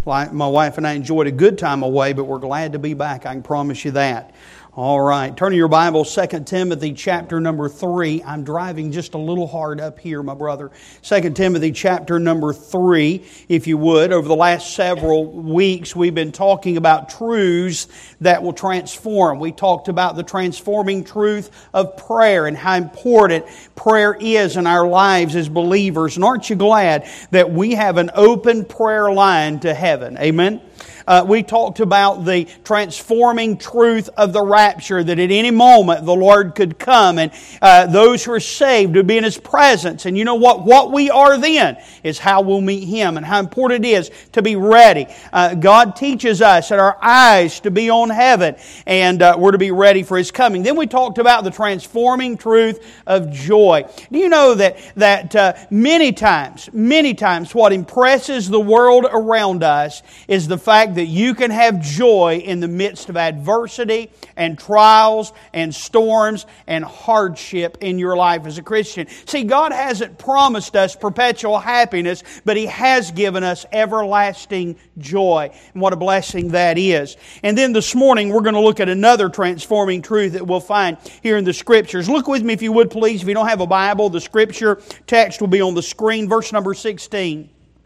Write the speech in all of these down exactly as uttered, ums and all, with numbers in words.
My wife and I enjoyed a good time away, but we're glad to be back. I can promise you that. All right. Turn to your Bible, Second Timothy chapter number three. I'm driving just a little hard up here, my brother. Second Timothy chapter number three, if you would. Over the last several weeks, we've been talking about truths that will transform. We talked about the transforming truth of prayer and how important prayer is in our lives as believers. And aren't you glad that we have an open prayer line to heaven? Amen? Uh, we talked about the transforming truth of the rapture, that at any moment the Lord could come and uh, those who are saved would be in His presence. And you know what? What we are then is how we'll meet Him and how important it is to be ready. Uh, God teaches us that our eyes to be on heaven and uh, we're to be ready for His coming. Then we talked about the transforming truth of joy. Do you know that, that uh, many times, many times what impresses the world around us is the fact that you can have joy in the midst of adversity and trials and storms and hardship in your life as a Christian. See, God hasn't promised us perpetual happiness, but He has given us everlasting joy. And what a blessing that is. And then this morning we're going to look at another transforming truth that we'll find here in the Scriptures. Look with me if you would please. If you don't have a Bible, the Scripture text will be on the screen. Verse number sixteen.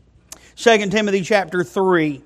Second Timothy chapter three.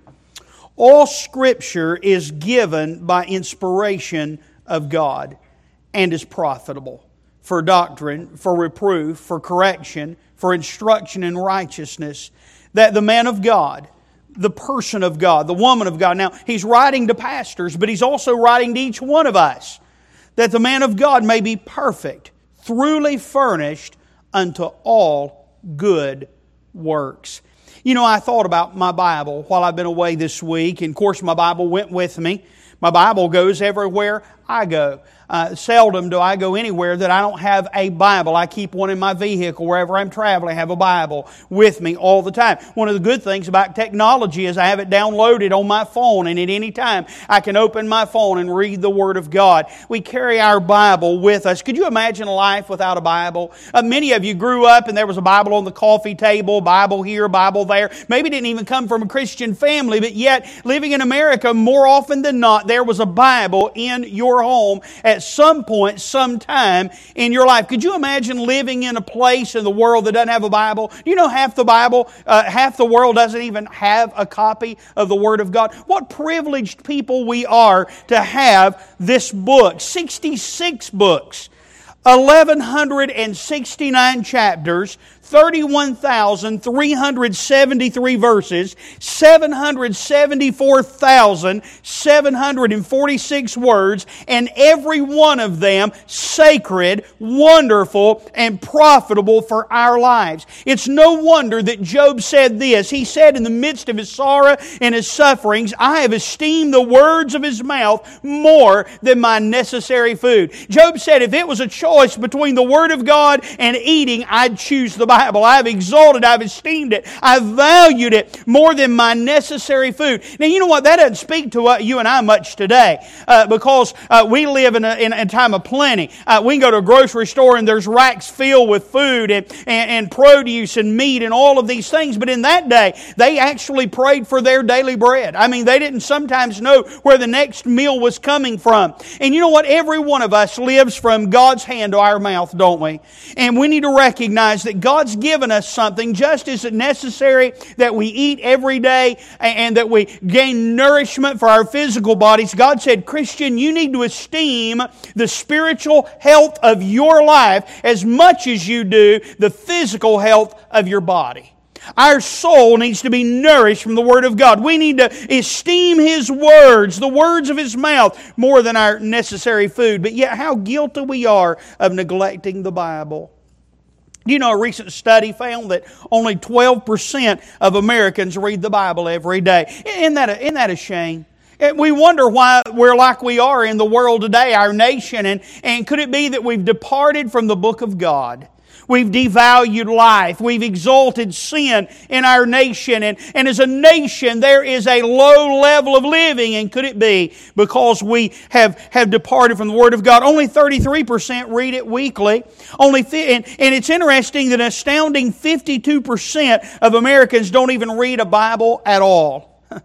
All Scripture is given by inspiration of God and is profitable for doctrine, for reproof, for correction, for instruction in righteousness, that the man of God, the person of God, the woman of God. Now, he's writing to pastors, but he's also writing to each one of us, that the man of God may be perfect, truly furnished unto all good works. You know, I thought about my Bible while I've been away this week, and of course my Bible went with me. My Bible goes everywhere I go. Uh, seldom do I go anywhere that I don't have a Bible. I keep one in my vehicle wherever I'm traveling. I have a Bible with me all the time. One of the good things about technology is I have it downloaded on my phone, and at any time I can open my phone and read the Word of God. We carry our Bible with us. Could you imagine a life without a Bible? Uh, many of you grew up and there was a Bible on the coffee table, Bible here, Bible there. Maybe didn't even come from a Christian family, but yet living in America, more often than not, there was a Bible in your home at some point, sometime in your life. Could you imagine living in a place in the world that doesn't have a Bible? Do you know half the Bible, uh, half the world doesn't even have a copy of the Word of God? What privileged people we are to have this book. sixty-six books, eleven sixty-nine chapters, thirty-one thousand three hundred seventy-three verses, seven hundred seventy-four thousand seven hundred forty-six words, and every one of them sacred, wonderful, and profitable for our lives. It's no wonder that Job said this. He said in the midst of his sorrow and his sufferings, I have esteemed the words of his mouth more than my necessary food. Job said if it was a choice between the Word of God and eating, I'd choose the Bible. I've exalted, I've esteemed it, I've valued it more than my necessary food. Now, you know what? That doesn't speak to uh, you and I much today uh, because uh, we live in a, in a time of plenty. Uh, we can go to a grocery store and there's racks filled with food and, and, and produce and meat and all of these things. But in that day, they actually prayed for their daily bread. I mean, they didn't sometimes know where the next meal was coming from. And you know what? Every one of us lives from God's hand to our mouth, don't we? And we need to recognize that God's given us something just as necessary that we eat every day and that we gain nourishment for our physical bodies. God said, Christian, you need to esteem the spiritual health of your life as much as you do the physical health of your body. Our soul needs to be nourished from the Word of God. We need to esteem His words, the words of His mouth, more than our necessary food. But yet how guilty we are of neglecting the Bible. Do you know a recent study found that only twelve percent of Americans read the Bible every day? Isn't that a, isn't that a shame? We wonder why we're like we are in the world today, our nation, and, and could it be that we've departed from the book of God? We've devalued life. We've exalted sin in our nation. And, and as a nation, there is a low level of living. And could it be because we have, have departed from the Word of God? Only thirty-three percent read it weekly. Only and, and it's interesting that an astounding fifty-two percent of Americans don't even read a Bible at all.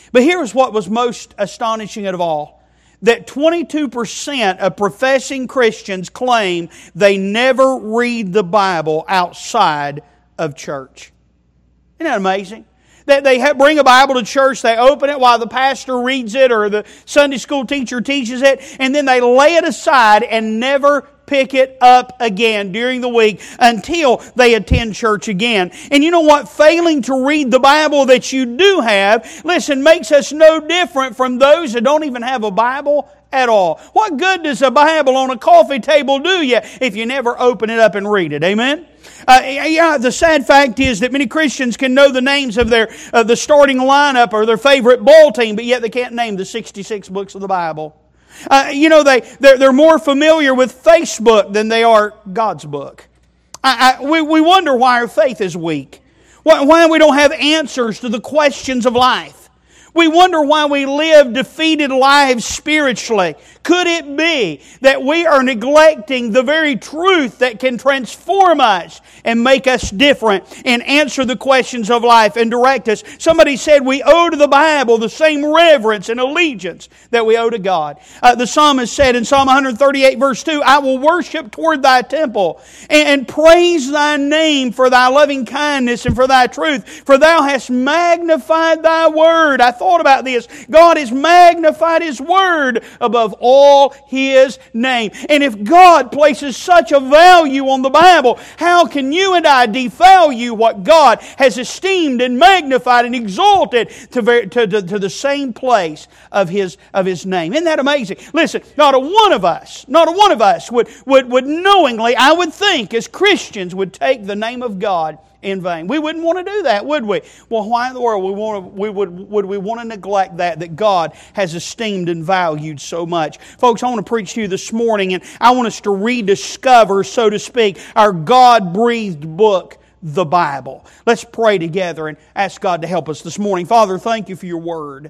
But here's what was most astonishing of all. That twenty-two percent of professing Christians claim they never read the Bible outside of church. Isn't that amazing? That they bring a Bible to church, they open it while the pastor reads it or the Sunday school teacher teaches it, and then they lay it aside and never pick it up again during the week until they attend church again. And you know what? Failing to read the Bible that you do have, listen, makes us no different from those that don't even have a Bible at all. What good does a Bible on a coffee table do you if you never open it up and read it? Amen? Uh, yeah, the sad fact is that many Christians can know the names of their uh, the starting lineup or their favorite ball team, but yet they can't name the sixty-six books of the Bible. Uh, you know, they, they're, they're more familiar with Facebook than they are God's book. I, I, we, we wonder why our faith is weak. Why, why we don't have answers to the questions of life. We wonder why we live defeated lives spiritually. Could it be that we are neglecting the very truth that can transform us and make us different and answer the questions of life and direct us? Somebody said we owe to the Bible the same reverence and allegiance that we owe to God. Uh, the psalmist said in Psalm one thirty-eight verse two, I will worship toward Thy temple and, and praise Thy name for Thy loving kindness and for Thy truth. For Thou hast magnified Thy word. I thought about this. God has magnified His word above all His name. And if God places such a value on the Bible, how can you and I devalue what God has esteemed and magnified and exalted to, to, to, to the same place of His, of His name? Isn't that amazing? Listen, not a one of us, not a one of us would, would, would knowingly, I would think, as Christians, would take the name of God in vain. We wouldn't want to do that, would we? Well, why in the world we want to, we would, would we want to neglect that, that God has esteemed and valued so much? Folks, I want to preach to you this morning, and I want us to rediscover, so to speak, our God-breathed book, the Bible. Let's pray together and ask God to help us this morning. Father, thank You for Your Word.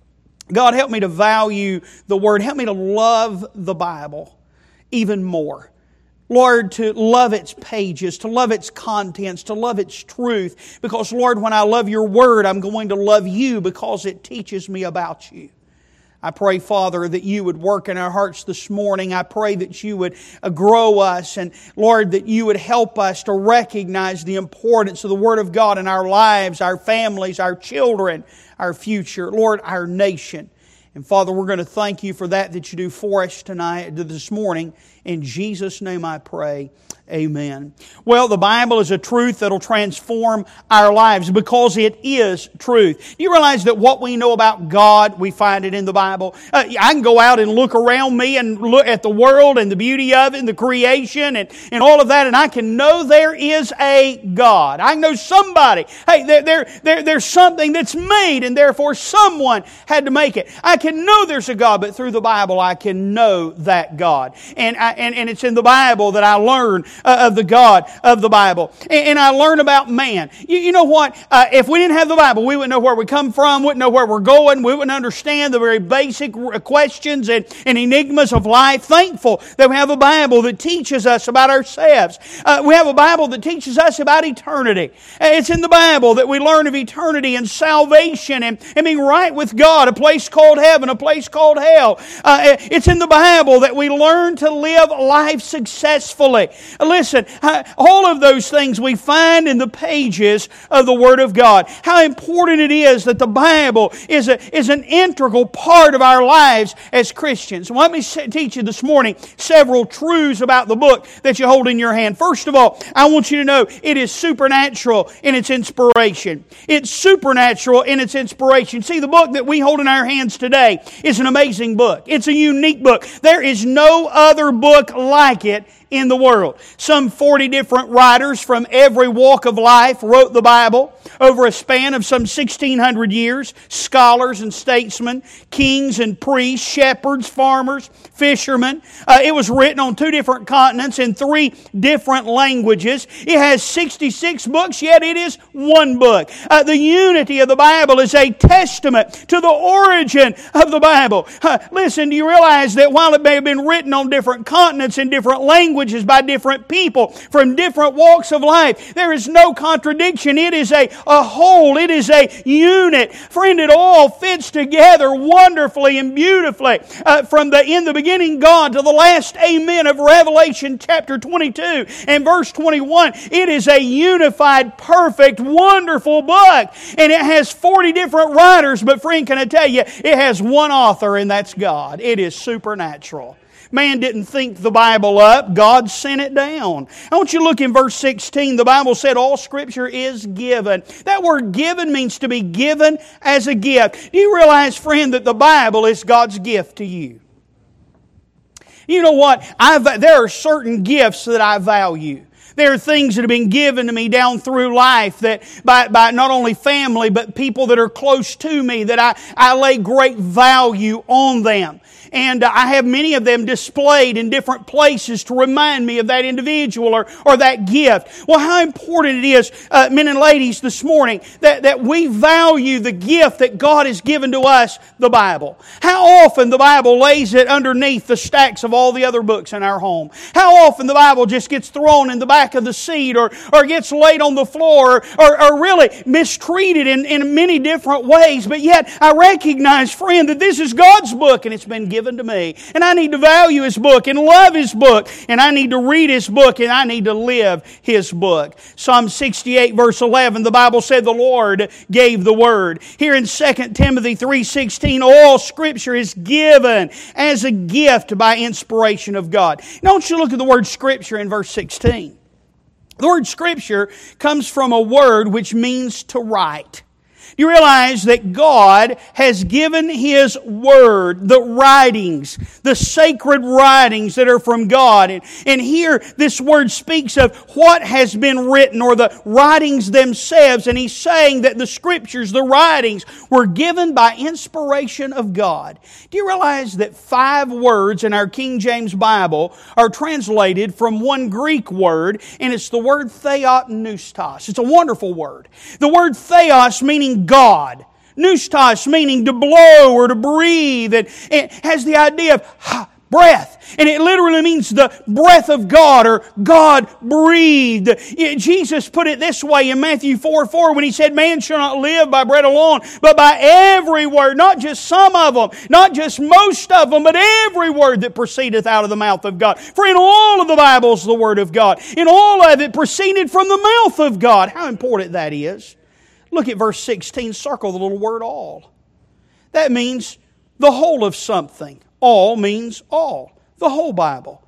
God, help me to value the Word. Help me to love the Bible even more. Lord, to love its pages, to love its contents, to love its truth. Because, Lord, when I love Your Word, I'm going to love You because it teaches me about You. I pray, Father, that You would work in our hearts this morning. I pray that You would grow us, and, Lord, that You would help us to recognize the importance of the Word of God in our lives, our families, our children, our future, Lord, our nation. And Father, we're going to thank You for that that You do for us tonight, this morning. In Jesus' name I pray. Amen. Well, the Bible is a truth that'll transform our lives because it is truth. Do you realize that what we know about God, we find it in the Bible? Uh, I can go out and look around me and look at the world and the beauty of it and the creation and, and all of that, and I can know there is a God. I know somebody. Hey, there, there, there, there's something that's made, and therefore someone had to make it. I can know there's a God, but through the Bible I can know that God. And, I, and, and it's in the Bible that I learn Uh, of the God of the Bible. And, and I learn about man. You, you know what? Uh, if we didn't have the Bible, we wouldn't know where we come from, wouldn't know where we're going, we wouldn't understand the very basic questions and, and enigmas of life. Thankful that we have a Bible that teaches us about ourselves. Uh, we have a Bible that teaches us about eternity. It's in the Bible that we learn of eternity and salvation and, and being right with God, a place called heaven, a place called hell. Uh, it's in the Bible that we learn to live life successfully. Listen, all of those things we find in the pages of the Word of God. How important it is that the Bible is, a, is an integral part of our lives as Christians. Well, let me teach you this morning several truths about the book that you hold in your hand. First of all, I want you to know it is supernatural in its inspiration. It's supernatural in its inspiration. See, the book that we hold in our hands today is an amazing book. It's a unique book. There is no other book like it in the world. Some forty different writers from every walk of life wrote the Bible over a span of some sixteen hundred years. Scholars and statesmen, kings and priests, shepherds, farmers, fishermen. Uh, it was written on two different continents in three different languages. It has sixty-six books, yet it is one book. Uh, the unity of the Bible is a testament to the origin of the Bible. Uh, listen, do you realize that while it may have been written on different continents in different languages, languages by different people from different walks of life. There is no contradiction. It is a, a whole. It is a unit. Friend, it all fits together wonderfully and beautifully. Uh, from the in the beginning God to the last amen of Revelation chapter twenty-two and verse twenty-one. It is a unified, perfect, wonderful book. And it has forty different writers, but friend, can I tell you, it has one author, and that's God. It is supernatural. Man didn't think the Bible up. God sent it down. I want you to look in verse sixteen. The Bible said all Scripture is given. That word given means to be given as a gift. Do you realize, friend, that the Bible is God's gift to you? You know what? I've, there are certain gifts that I value. There are things that have been given to me down through life that by, by not only family, but people that are close to me, that I, I lay great value on them. And I have many of them displayed in different places to remind me of that individual or, or that gift. Well, how important it is, uh, men and ladies, this morning, that, that we value the gift that God has given to us, the Bible. How often the Bible lays it underneath the stacks of all the other books in our home. How often the Bible just gets thrown in the back of the seat or, or gets laid on the floor or, or, or really mistreated in, in many different ways. But yet I recognize, friend, that this is God's book and it's been given to me. And I need to value His book and love His book. And I need to read His book and I need to live His book. Psalm sixty-eight verse eleven, the Bible said the Lord gave the word. Here in Second Timothy three sixteen, all Scripture is given as a gift by inspiration of God. Now I want you to look at the word Scripture in verse sixteen. The word Scripture comes from a word which means to write. You realize that God has given His Word, the writings, the sacred writings that are from God. And, and here this Word speaks of what has been written or the writings themselves. And He's saying that the Scriptures, the writings, were given by inspiration of God. Do you realize that five words in our King James Bible are translated from one Greek word, and it's the word theopneustos. It's a wonderful word. The word theos meaning God. Pneustos meaning to blow or to breathe. And it has the idea of ha, breath. And it literally means the breath of God or God breathed. Jesus put it this way in Matthew four four when He said, man shall not live by bread alone, but by every word, not just some of them, not just most of them, but every word that proceedeth out of the mouth of God. For in all of the Bible is the Word of God. In all of it proceeded from the mouth of God. How important that is. Look at verse sixteen, circle the little word all. That means the whole of something. All means all. The whole Bible.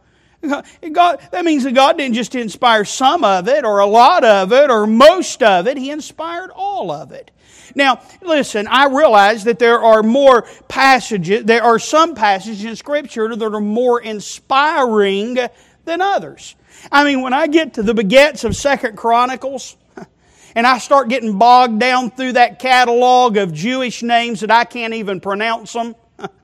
God, that means that God didn't just inspire some of it or a lot of it or most of it. He inspired all of it. Now, listen, I realize that there are more passages, there are some passages in Scripture that are more inspiring than others. I mean, when I get to the begats of Second Chronicles, and I start getting bogged down through that catalog of Jewish names that I can't even pronounce them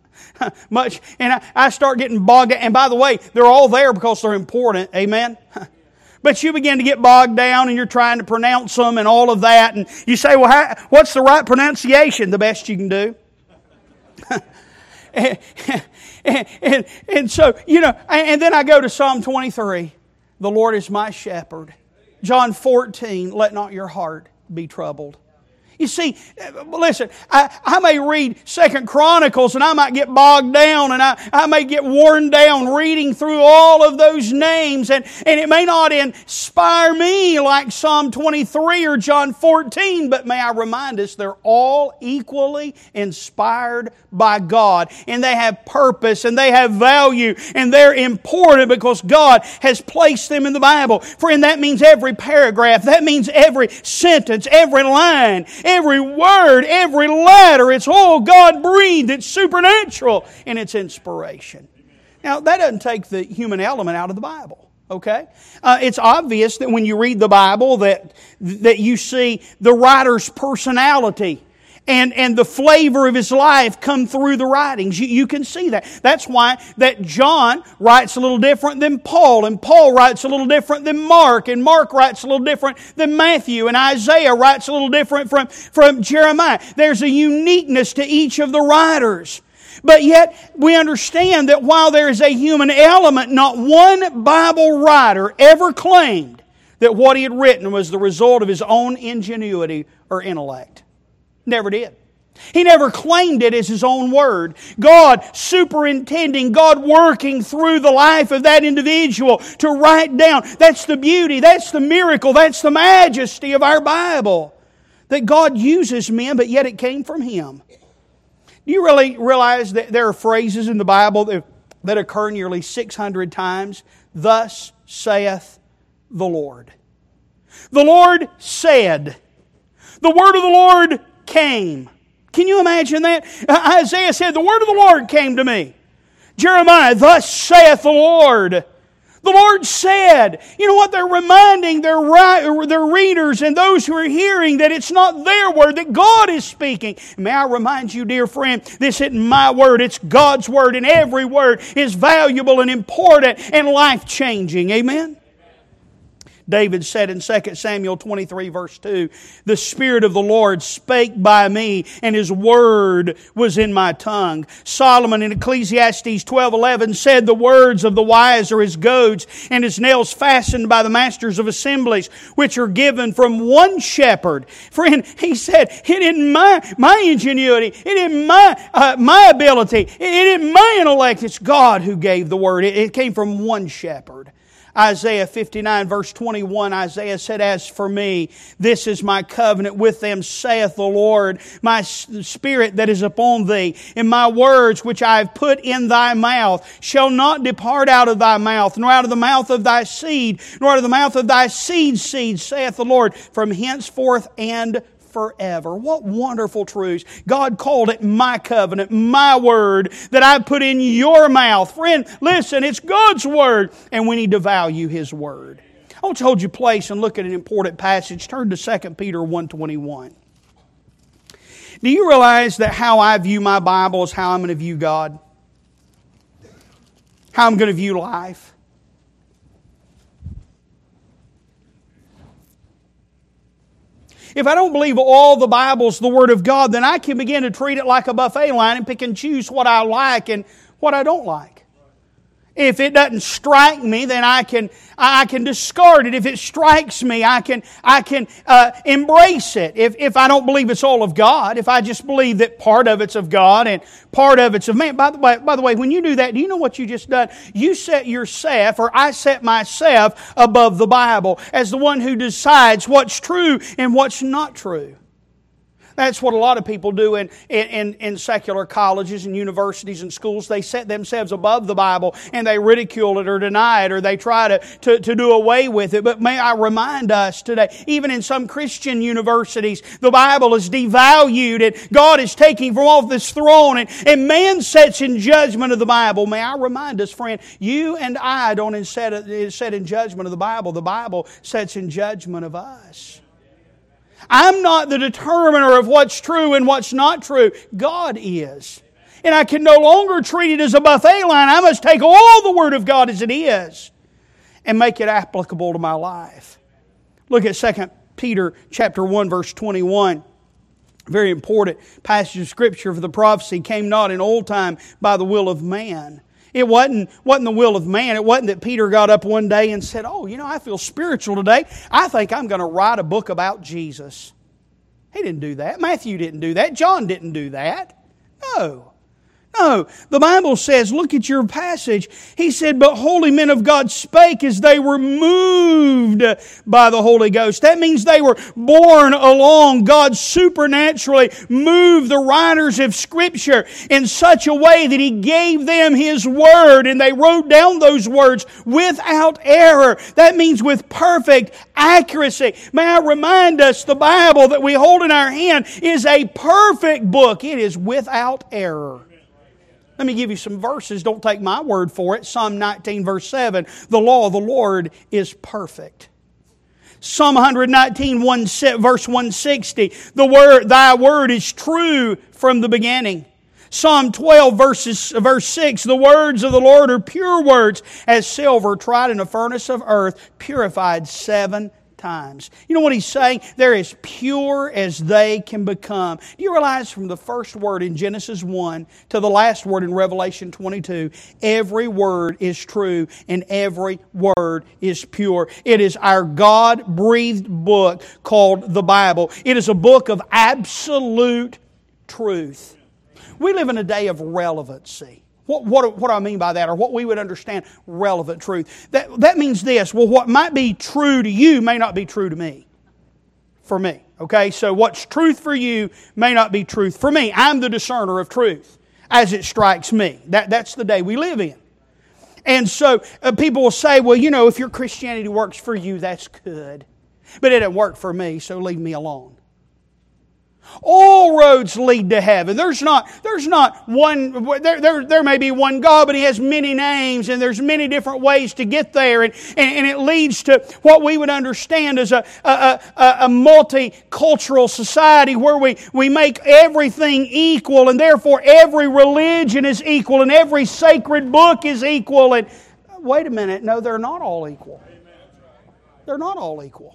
much, and I, I start getting bogged down. And by the way, they're all there because they're important. Amen? But you begin to get bogged down and you're trying to pronounce them and all of that. And you say, well, how, what's the right pronunciation? The best you can do. and, and, and, and so, you know, and then I go to Psalm twenty-three. The Lord is my shepherd. John fourteen, let not your heart be troubled. You see, listen, I, I may read Second Chronicles and I might get bogged down and I, I may get worn down reading through all of those names and, and it may not inspire me like Psalm twenty-three or John fourteen, but may I remind us they're all equally inspired by God and they have purpose and they have value and they're important because God has placed them in the Bible. Friend, that means every paragraph, that means every sentence, every line, every word, every letter, it's all God-breathed, it's supernatural in its inspiration. Now, that doesn't take the human element out of the Bible, okay? Uh, it's obvious that when you read the Bible that, that you see the writer's personality and, and the flavor of his life come through the writings. You, you can see that. That's why that John writes a little different than Paul, and Paul writes a little different than Mark, and Mark writes a little different than Matthew, and Isaiah writes a little different from, from Jeremiah. There's a uniqueness to each of the writers. But yet, we understand that while there is a human element, not one Bible writer ever claimed that what he had written was the result of his own ingenuity or intellect. Never did. He never claimed it as his own word. God superintending, God working through the life of that individual to write down. That's the beauty, that's the miracle, that's the majesty of our Bible. That God uses men, but yet it came from Him. Do you really realize that there are phrases in the Bible that, that occur nearly six hundred times? Thus saith the Lord. The Lord said. The word of the Lord came. Can you imagine that? Isaiah said, the word of the Lord came to me. Jeremiah, thus saith the Lord. The Lord said. You know what? They're reminding their, their readers and those who are hearing that it's not their word, that God is speaking. May I remind you, dear friend, this isn't my word, it's God's word, and every word is valuable and important and life-changing. Amen? David said in Second Samuel twenty-three verse two, the Spirit of the Lord spake by me, and His word was in my tongue. Solomon in Ecclesiastes twelve eleven said, the words of the wise are as goads, and his nails fastened by the masters of assemblies, which are given from one shepherd. Friend, he said, it isn't my, my ingenuity, it isn't my, uh, my ability, it isn't my intellect, it's God who gave the word. It, it came from one shepherd. Isaiah fifty-nine verse twenty-one, Isaiah said, as for me, this is my covenant with them, saith the Lord, my Spirit that is upon thee, and my words which I have put in thy mouth shall not depart out of thy mouth, nor out of the mouth of thy seed, nor out of the mouth of thy seed's seed, saith the Lord, from henceforth and forever. What wonderful truths. God called it my covenant, my word that I put in your mouth. Friend, listen, it's God's word, and we need to value His word. I want you to hold your place and look at an important passage. Turn to Second Peter one twenty-one. Do you realize that how I view my Bible is how I'm going to view God? How I'm going to view life? If I don't believe all the Bible's the Word of God, then I can begin to treat it like a buffet line and pick and choose what I like and what I don't like. If it doesn't strike me, then I can I can discard it. If it strikes me, I can I can uh, embrace it. If if I don't believe it's all of God, if I just believe that part of it's of God and part of it's of man. By the way, by the way, when you do that, do you know what you just done? You set yourself, or I set myself above the Bible as the one who decides what's true and what's not true. That's what a lot of people do in, in, in secular colleges and universities and schools. They set themselves above the Bible and they ridicule it or deny it or they try to, to, to do away with it. But may I remind us today, even in some Christian universities, the Bible is devalued and God is taking from off this throne and, and man sets in judgment of the Bible. May I remind us, friend, you and I don't set, set in judgment of the Bible. The Bible sets in judgment of us. I'm not the determiner of what's true and what's not true. God is. And I can no longer treat it as a buffet line. I must take all the Word of God as it is and make it applicable to my life. Look at Second Peter chapter one, verse twenty-one. Very important passage of Scripture. For the prophecy came not in old time by the will of man. It wasn't, wasn't the will of man. It wasn't that Peter got up one day and said, oh, you know, I feel spiritual today. I think I'm going to write a book about Jesus. He didn't do that. Matthew didn't do that. John didn't do that. No. No, the Bible says, look at your passage. He said, but holy men of God spake as they were moved by the Holy Ghost. That means they were borne along. God supernaturally moved the writers of Scripture in such a way that He gave them His Word and they wrote down those words without error. That means with perfect accuracy. May I remind us, the Bible that we hold in our hand is a perfect book. It is without error. Let me give you some verses. Don't take my word for it. Psalm nineteen verse seven. The law of the Lord is perfect. Psalm one nineteen one, verse one sixty. The word, thy word is true from the beginning. Psalm twelve verses, verse six. The words of the Lord are pure words, as silver tried in a furnace of earth, purified seven times. You know what he's saying? They're as pure as they can become. Do you realize from the first word in Genesis one to the last word in Revelation twenty-two, every word is true and every word is pure. It is our God-breathed book called the Bible. It is a book of absolute truth. We live in a day of relevancy. What, what, what do I mean by that, or what we would understand relevant truth? That, that means this. Well, what might be true to you may not be true to me. For me. Okay? So what's truth for you may not be truth for me. I'm the discerner of truth as it strikes me. That, that's the day we live in. And so uh, people will say, well, you know, if your Christianity works for you, that's good. But it didn't work for me, so leave me alone. All roads lead to heaven. There's not, there's not one, there, there, there may be one God, but He has many names and there's many different ways to get there. And, and, and it leads to what we would understand as a, a, a, a multicultural society where we, we make everything equal and therefore every religion is equal and every sacred book is equal. And wait a minute, no, they're not all equal. They're not all equal.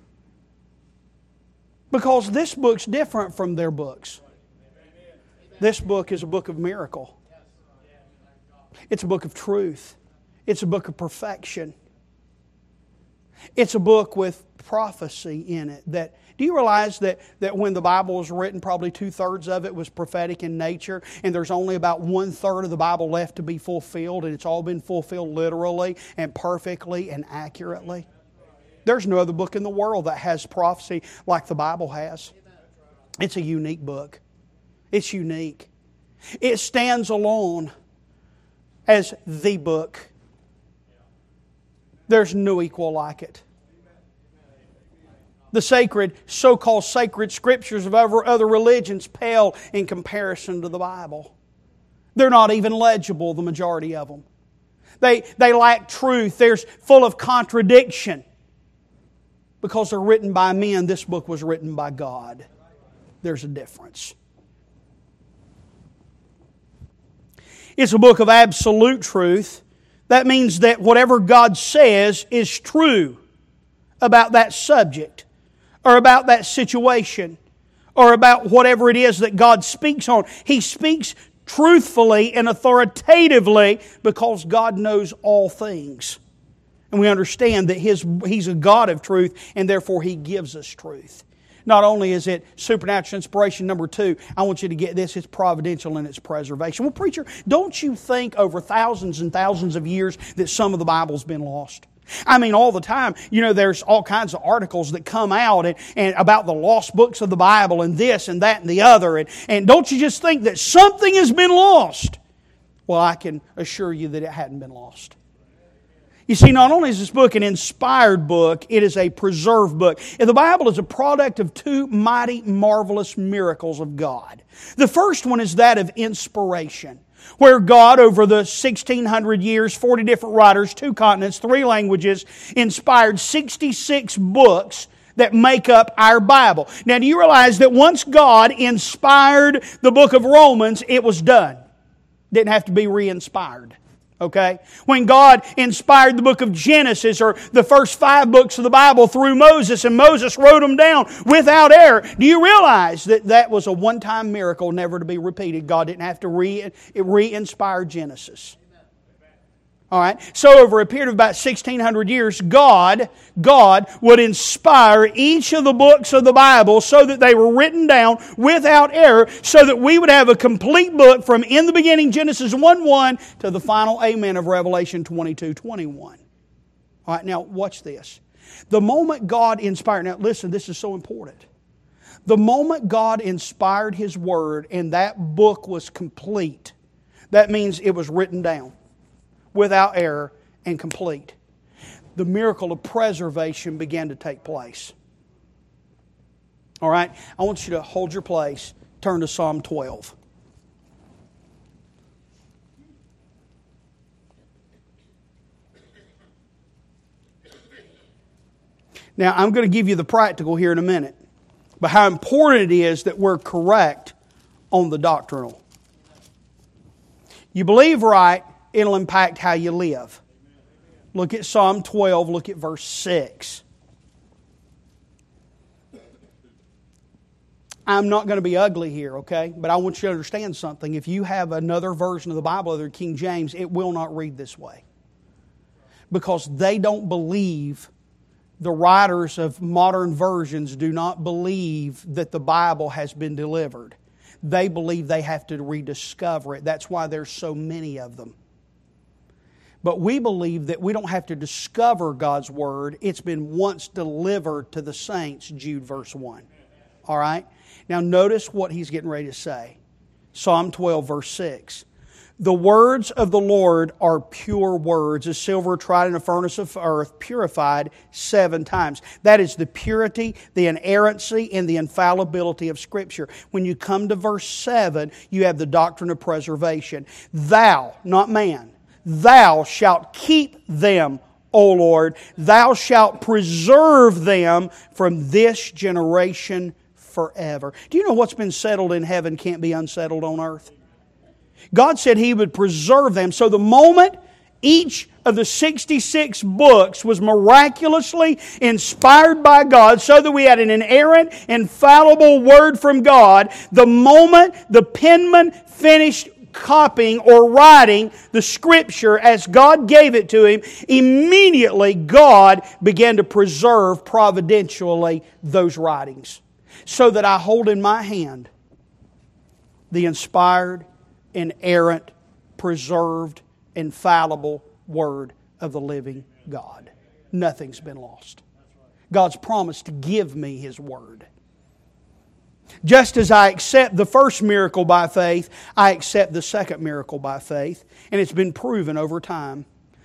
Because this book's different from their books. This book is a book of miracle. It's a book of truth. It's a book of perfection. It's a book with prophecy in it. That, do you realize that, that when the Bible was written, probably two-thirds of it was prophetic in nature, and there's only about one-third of the Bible left to be fulfilled, and it's all been fulfilled literally and perfectly and accurately? There's no other book in the world that has prophecy like the Bible has. It's a unique book. It's unique. It stands alone as the book. There's no equal like it. The sacred, so-called sacred scriptures of other religions pale in comparison to the Bible. They're not even legible, the majority of them. They, they lack truth. They're full of contradiction. Because they're written by men, this book was written by God. There's a difference. It's a book of absolute truth. That means that whatever God says is true about that subject, or about that situation, or about whatever it is that God speaks on. He speaks truthfully and authoritatively because God knows all things. And we understand that his, He's a God of truth, and therefore He gives us truth. Not only is it supernatural inspiration, number two, I want you to get this, it's providential in its preservation. Well, preacher, don't you think over thousands and thousands of years that some of the Bible's been lost? I mean, all the time, you know, there's all kinds of articles that come out and, and about the lost books of the Bible and this and that and the other. And, and don't you just think that something has been lost? Well, I can assure you that it hadn't been lost. You see, not only is this book an inspired book, it is a preserved book. And the Bible is a product of two mighty, marvelous miracles of God. The first one is that of inspiration, where God, over the sixteen hundred years, forty different writers, two continents, three languages, inspired sixty-six books that make up our Bible. Now, do you realize that once God inspired the book of Romans, it was done? Didn't have to be re-inspired. Okay? When God inspired the book of Genesis, or the first five books of the Bible through Moses, and Moses wrote them down without error, do you realize that that was a one-time miracle never to be repeated? God didn't have to re- re-inspire Genesis. All right. So over a period of about sixteen hundred years, God, God would inspire each of the books of the Bible so that they were written down without error, so that we would have a complete book from in the beginning, Genesis one one, to the final amen of Revelation twenty-two twenty-one. All right. Now watch this. The moment God inspired, now listen, this is so important. The moment God inspired His Word and that book was complete, that means it was written down without error and complete. The miracle of preservation began to take place. All right? I want you to hold your place. Turn to Psalm twelve. Now, I'm going to give you the practical here in a minute, but how important it is that we're correct on the doctrinal. You believe right, it'll impact how you live. Look at Psalm twelve, look at verse six. I'm not going to be ugly here, okay? But I want you to understand something. If you have another version of the Bible other than King James, it will not read this way. Because they don't believe, the writers of modern versions do not believe that the Bible has been delivered. They believe they have to rediscover it. That's why there's so many of them. But we believe that we don't have to discover God's Word. It's been once delivered to the saints, Jude verse one. All right? Now notice what he's getting ready to say. Psalm twelve verse six. The words of the Lord are pure words, as silver tried in a furnace of earth, purified seven times. That is the purity, the inerrancy, and the infallibility of Scripture. When you come to verse seven, you have the doctrine of preservation. Thou, not man, thou shalt keep them, O Lord. Thou shalt preserve them from this generation forever. Do you know what's been settled in heaven can't be unsettled on earth? God said He would preserve them. So the moment each of the sixty-six books was miraculously inspired by God so that we had an inerrant, infallible Word from God, the moment the penman finished copying or writing the Scripture as God gave it to him, immediately God began to preserve providentially those writings. So that I hold in my hand the inspired, inerrant, preserved, infallible Word of the living God. Nothing's been lost. God's promised to give me His Word. Just as I accept the first miracle by faith, I accept the second miracle by faith. And it's been proven over time.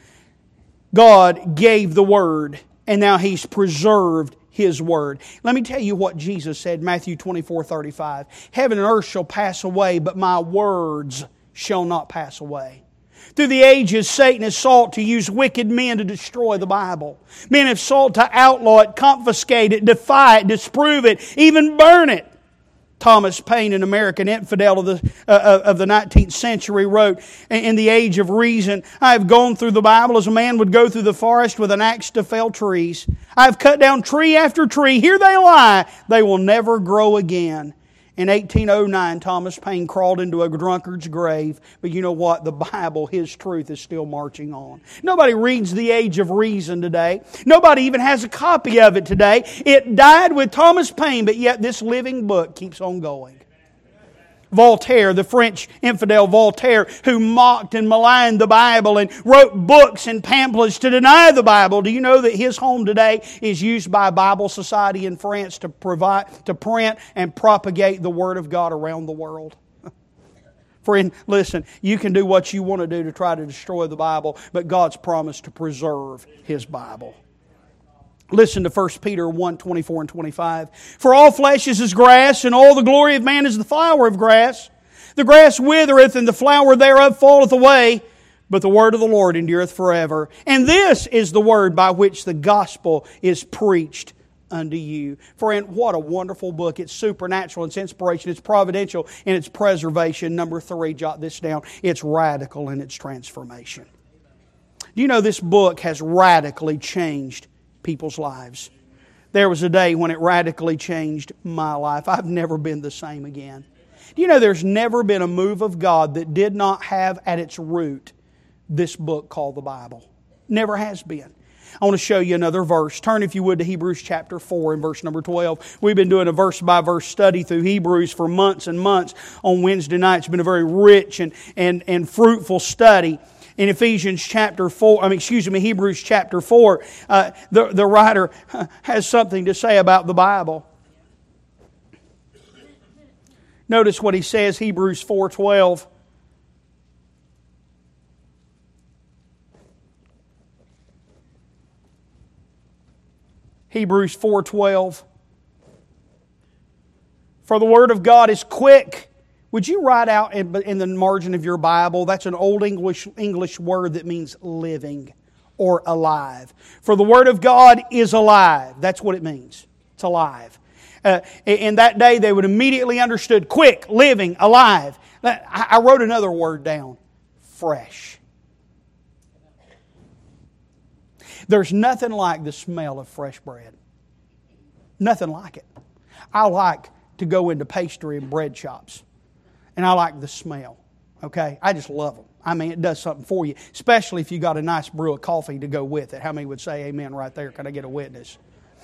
God gave the Word, and now He's preserved His Word. Let me tell you what Jesus said, Matthew twenty-four thirty-five. Heaven and earth shall pass away, but my words shall not pass away. Through the ages, Satan has sought to use wicked men to destroy the Bible. Men have sought to outlaw it, confiscate it, defy it, disprove it, even burn it. Thomas Paine, an American infidel of the, uh, of the nineteenth century, wrote, in the age of reason, I have gone through the Bible as a man would go through the forest with an axe to fell trees. I have cut down tree after tree. Here they lie. They will never grow again. In eighteen oh nine, Thomas Paine crawled into a drunkard's grave. But you know what? The Bible, His truth, is still marching on. Nobody reads the Age of Reason today. Nobody even has a copy of it today. It died with Thomas Paine, but yet this living book keeps on going. Voltaire, the French infidel Voltaire, who mocked and maligned the Bible and wrote books and pamphlets to deny the Bible. Do you know that his home today is used by a Bible Society in France to provide, to print and propagate the Word of God around the world? Friend, listen, you can do what you want to do to try to destroy the Bible, but God's promised to preserve His Bible. Listen to First Peter one, twenty-four and twenty-five. For all flesh is as grass, and all the glory of man is the flower of grass. The grass withereth, and the flower thereof falleth away, but the word of the Lord endureth forever. And this is the word by which the gospel is preached unto you. Friend, what a wonderful book. It's supernatural, it's inspiration, it's providential, and it's preservation. Number three, jot this down. It's radical in its transformation. Do you know this book has radically changed people's lives? There was a day when it radically changed my life. I've never been the same again. Do you know there's never been a move of God that did not have at its root this book called the Bible? Never has been. I want to show you another verse. Turn, if you would, to Hebrews chapter four and verse number twelve. We've been doing a verse-by-verse study through Hebrews for months and months on Wednesday night. It's been a very rich and, and, and fruitful study. In Ephesians chapter four, I mean, excuse me, Hebrews chapter four, uh, the, the writer has something to say about the Bible. Notice what he says, Hebrews four twelve. Hebrews four twelve. For the Word of God is quick. Would you write out in, in the margin of your Bible, that's an old English, English word that means living or alive. For the Word of God is alive. That's what it means. It's alive. Uh, in that day, they would immediately understood quick, living, alive. I, I wrote another word down. Fresh. There's nothing like the smell of fresh bread. Nothing like it. I like to go into pastry and bread shops. And I like the smell. Okay? I just love them. I mean, it does something for you, especially if you got a nice brew of coffee to go with it. How many would say amen right there? Can I get a witness?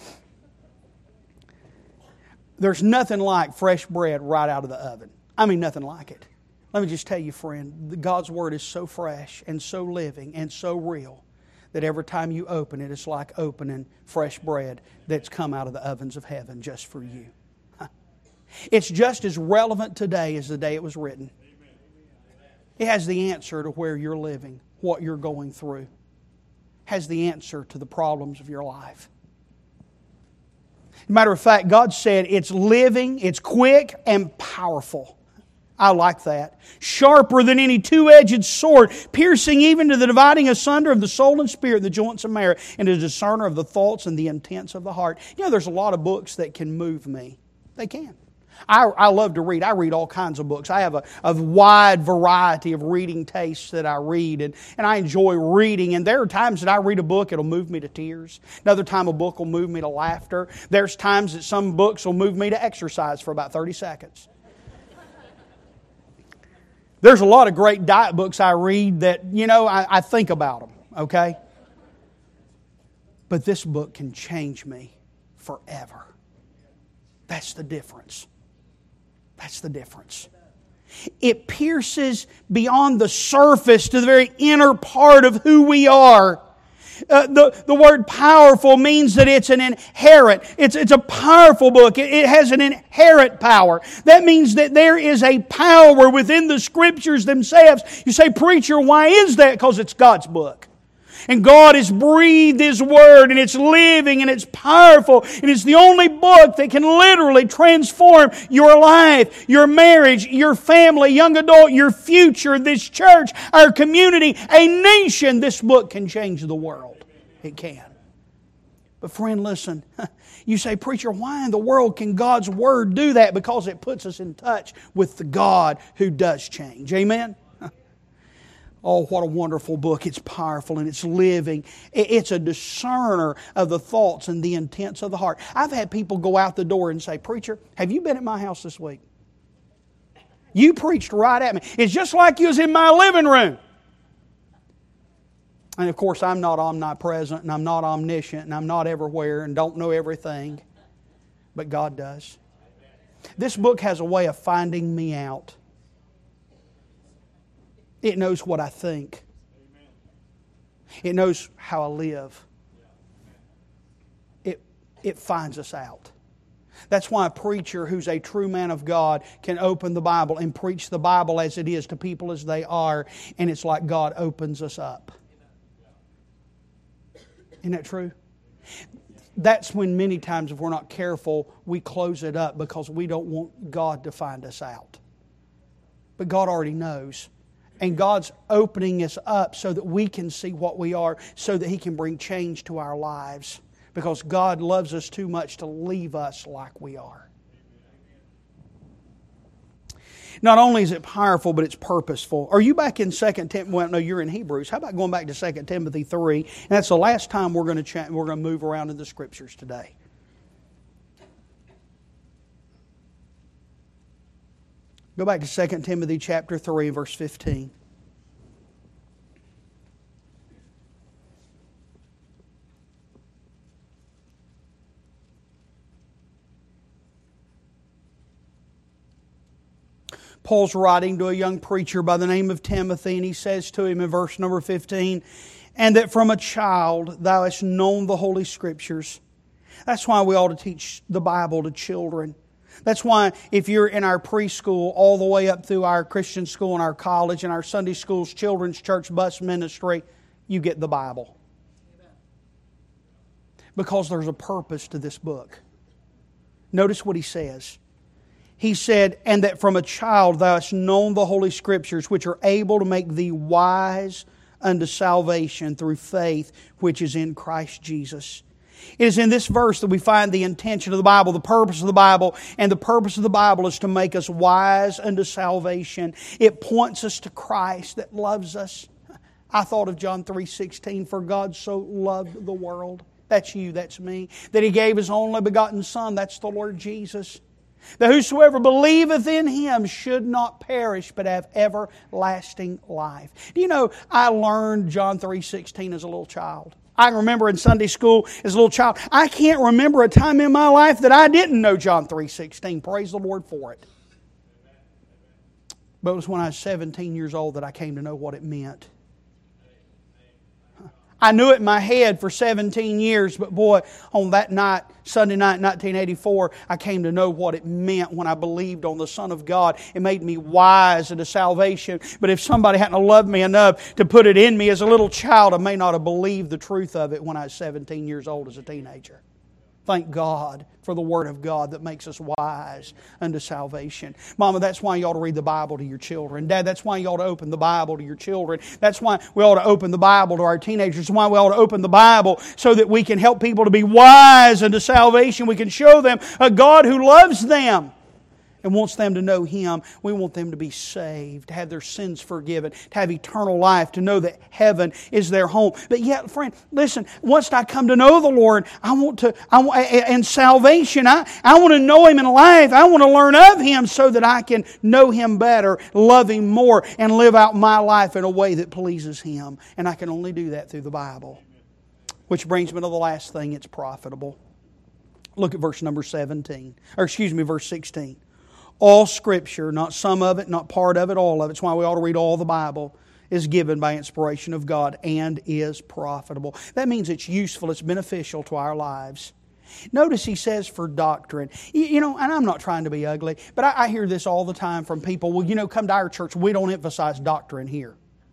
There's nothing like fresh bread right out of the oven. I mean, nothing like it. Let me just tell you, friend, God's Word is so fresh and so living and so real that every time you open it, it's like opening fresh bread that's come out of the ovens of heaven just for you. It's just as relevant today as the day it was written. It has the answer to where you're living, what you're going through. It has the answer to the problems of your life. As a matter of fact, God said it's living, it's quick, and powerful. I like that. Sharper than any two-edged sword, piercing even to the dividing asunder of the soul and spirit, the joints and marrow, and a discerner of the thoughts and the intents of the heart. You know, there's a lot of books that can move me. They can. I, I love to read. I read all kinds of books. I have a, a wide variety of reading tastes that I read, and, and I enjoy reading. And there are times that I read a book, it'll move me to tears. Another time a book will move me to laughter. There's times that some books will move me to exercise for about thirty seconds. There's a lot of great diet books I read that, you know, I, I think about them, okay? But this book can change me forever. That's the difference. That's the difference. It pierces beyond the surface to the very inner part of who we are. Uh, the, the word powerful means that it's an inherent. It's, it's a powerful book. It, it has an inherent power. That means that there is a power within the Scriptures themselves. You say, preacher, why is that? Because it's God's book. And God has breathed His Word, and it's living, and it's powerful, and it's the only book that can literally transform your life, your marriage, your family, young adult, your future, this church, our community, a nation. This book can change the world. It can. But friend, listen, you say, preacher, why in the world can God's Word do that? Because it puts us in touch with the God who does change. Amen? Oh, what a wonderful book. It's powerful and it's living. It's a discerner of the thoughts and the intents of the heart. I've had people go out the door and say, preacher, have you been at my house this week? You preached right at me. It's just like you was in my living room. And of course, I'm not omnipresent and I'm not omniscient and I'm not everywhere and don't know everything. But God does. This book has a way of finding me out. It knows what I think. It knows how I live. It, it finds us out. That's why a preacher who's a true man of God can open the Bible and preach the Bible as it is to people as they are, and it's like God opens us up. Isn't that true? That's when many times, if we're not careful, we close it up because we don't want God to find us out. But God already knows. And God's opening us up so that we can see what we are, so that He can bring change to our lives. Because God loves us too much to leave us like we are. Not only is it powerful, but it's purposeful. Are you back in Second Timothy? Well, no, you're in Hebrews. How about going back to Second Timothy three? And that's the last time we're going to chat, we're going to move around in the Scriptures today. Go back to Second Timothy chapter three, verse fifteen. Paul's writing to a young preacher by the name of Timothy, and he says to him in verse number fifteen, "And that from a child thou hast known the Holy Scriptures." That's why we ought to teach the Bible to children. That's why if you're in our preschool all the way up through our Christian school and our college and our Sunday schools, children's church bus ministry, you get the Bible. Because there's a purpose to this book. Notice what he says. He said, "And that from a child thou hast known the Holy Scriptures, which are able to make thee wise unto salvation through faith which is in Christ Jesus." It is in this verse that we find the intention of the Bible, the purpose of the Bible, and the purpose of the Bible is to make us wise unto salvation. It points us to Christ that loves us. I thought of John three sixteen, "For God so loved the world." That's you, that's me. That He gave His only begotten Son, that's the Lord Jesus. that whosoever believeth in Him should not perish, but have everlasting life. Do you know, I learned John three sixteen as a little child. I can remember in Sunday school as a little child. I can't remember a time in my life that I didn't know John three sixteen. Praise the Lord for it. But it was when I was seventeen years old that I came to know what it meant. I knew it in my head for seventeen years, but boy, on that night, Sunday night, nineteen eighty-four, I came to know what it meant when I believed on the Son of God. It made me wise unto salvation. But if somebody hadn't loved me enough to put it in me as a little child, I may not have believed the truth of it when I was seventeen years old as a teenager. Thank God for the Word of God that makes us wise unto salvation. Mama, that's why you ought to read the Bible to your children. Dad, that's why you ought to open the Bible to your children. That's why we ought to open the Bible to our teenagers. That's why we ought to open the Bible so that we can help people to be wise unto salvation. We can show them a God who loves them and wants them to know Him. We want them to be saved, to have their sins forgiven, to have eternal life, to know that heaven is their home. But yet, friend, listen, once I come to know the Lord, I want to, I want, and salvation, I, I want to know Him in life. I want to learn of Him so that I can know Him better, love Him more, and live out my life in a way that pleases Him. And I can only do that through the Bible. Which brings me to the last thing, it's profitable. Look at verse number seventeen, or excuse me, verse sixteen. All Scripture, not some of it, not part of it, all of it. It's why we ought to read all the Bible, is given by inspiration of God and is profitable. That means it's useful, it's beneficial to our lives. Notice he says for doctrine. You know, and I'm not trying to be ugly, but I, I hear this all the time from people. Well, you know, come to our church, we don't emphasize doctrine here.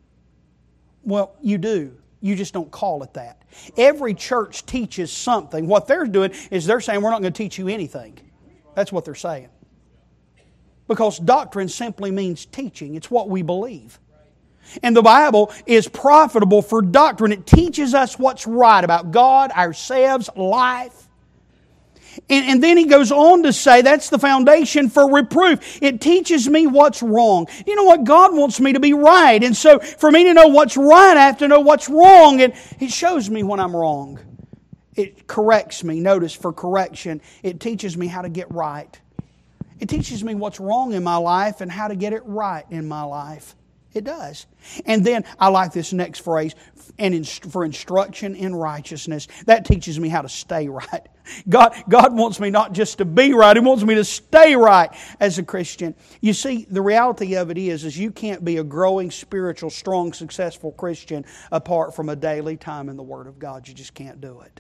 Well, you do. You just don't call it that. Every church teaches something. What they're doing is they're saying we're not going to teach you anything. That's what they're saying. Because doctrine simply means teaching. It's what we believe. And the Bible is profitable for doctrine. It teaches us what's right about God, ourselves, life. And, and then he goes on to say that's the foundation for reproof. It teaches me what's wrong. You know what? God wants me to be right. And so for me to know what's right, I have to know what's wrong. And it shows me when I'm wrong. It corrects me. Notice, for correction, it teaches me how to get right. It teaches me what's wrong in my life and how to get it right in my life. It does. And then I like this next phrase, and for instruction in righteousness. That teaches me how to stay right. God, God wants me not just to be right, He wants me to stay right as a Christian. You see, the reality of it is, is you can't be a growing, spiritual, strong, successful Christian apart from a daily time in the Word of God. You just can't do it.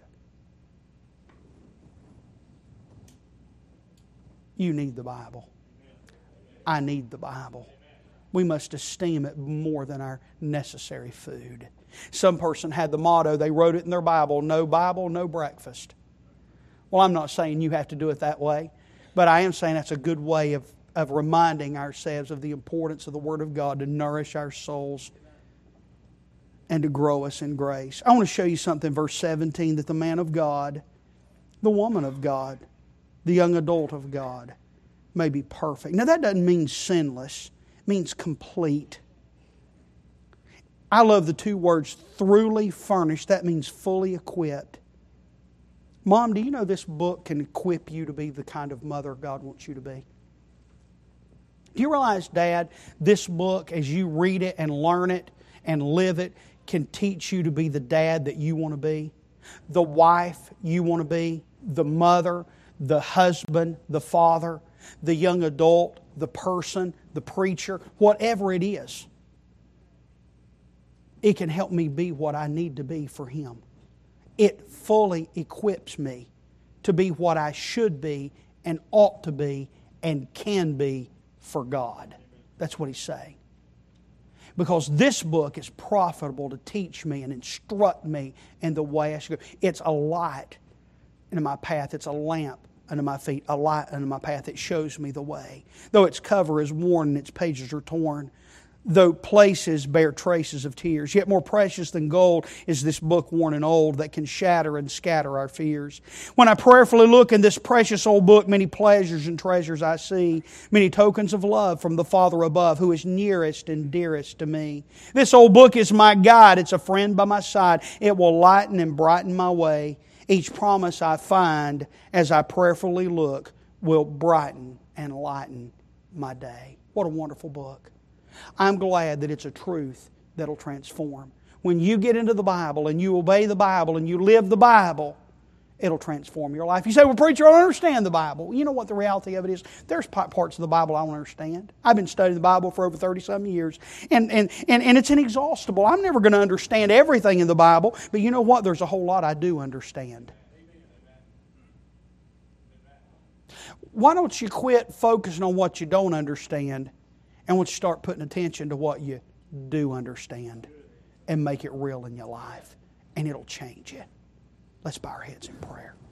You need the Bible. I need the Bible. We must esteem it more than our necessary food. Some person had the motto, they wrote it in their Bible, no Bible, no breakfast. Well, I'm not saying you have to do it that way, but I am saying that's a good way of, of reminding ourselves of the importance of the Word of God to nourish our souls and to grow us in grace. I want to show you something, verse seventeen, that the man of God, the woman of God, the young adult of God may be perfect. Now that doesn't mean sinless. It means complete. I love the two words, throughly furnished. That means fully equipped. Mom, do you know this book can equip you to be the kind of mother God wants you to be? Do you realize, Dad, this book, as you read it and learn it and live it, can teach you to be the dad that you want to be, the wife you want to be, the mother, the husband, the father, the young adult, the person, the preacher, whatever it is. It can help me be what I need to be for Him. It fully equips me to be what I should be and ought to be and can be for God. That's what he's saying. Because this book is profitable to teach me and instruct me in the way I should go. It's a light into my path. It's a lamp under my feet, a light under my path. It shows me the way. Though its cover is worn and its pages are torn, though places bear traces of tears, yet more precious than gold is this book worn and old that can shatter and scatter our fears. When I prayerfully look in this precious old book, many pleasures and treasures I see, many tokens of love from the Father above, who is nearest and dearest to me. This old book is my guide. It's a friend by my side. It will lighten and brighten my way. Each promise I find as I prayerfully look will brighten and lighten my day. What a wonderful book. I'm glad that it's a truth that'll transform. When you get into the Bible and you obey the Bible and you live the Bible, it'll transform your life. You say, well, preacher, I don't understand the Bible. You know what the reality of it is? There's parts of the Bible I don't understand. I've been studying the Bible for over thirty-some years, and, and, and, and it's inexhaustible. I'm never going to understand everything in the Bible, but you know what? There's a whole lot I do understand. Why don't you quit focusing on what you don't understand and once you start putting attention to what you do understand and make it real in your life, and it'll change you. Let's bow our heads in prayer.